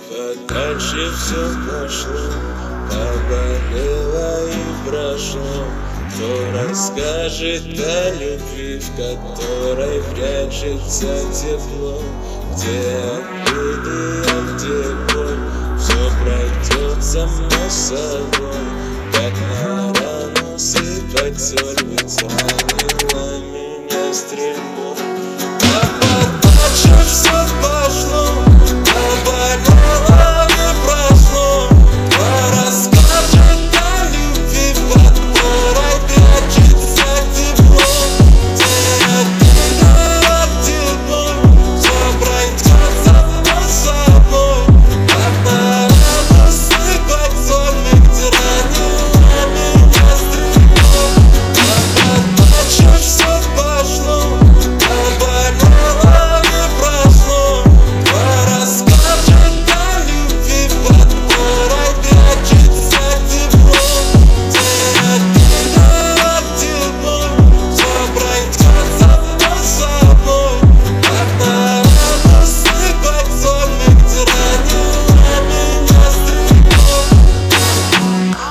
Дальше все пошло, поболело и прошло. Кто расскажет о любви, в которой прячется тепло? Где обиды, а где боль? Все пройдет само собой. Как на рану сыпать соль, ведь ранила меня стрельбой. А дальше все пошло, поболело и прошло. Кто расскажет о любви, в которой прячется тепло? Где обида, а где боль? Все пройдет само собой. Как на рану сыпать соль, ведь ранила меня стрельбой. А дальше все пошло, поболело и прошло. Кто расскажет о любви, в которой прячется тепло? Где обида, а где боль? Все пройдет само собой. Как на рану сыпать соль, ведь ранила меня стрельбой.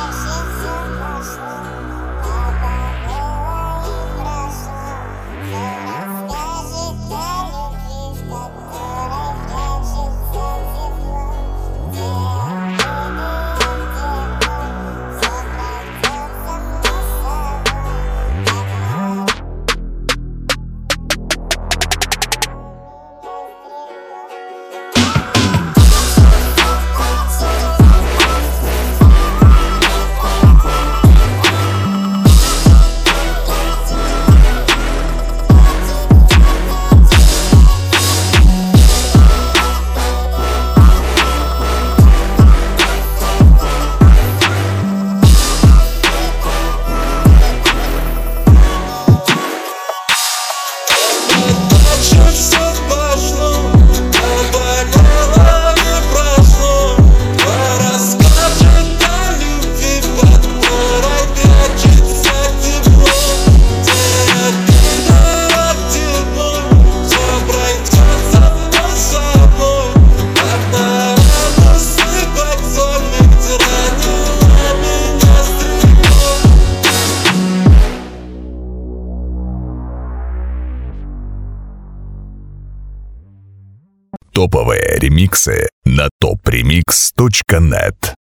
Дальше все пошло, поболело и прошло. Кто расскажет о любви, в которой прячется тепло? Где обида, а где боль? Все пройдет само собой. Как на рану сыпать соль, ведь ранила меня стрельбой. Топовые ремиксы на topremix.net.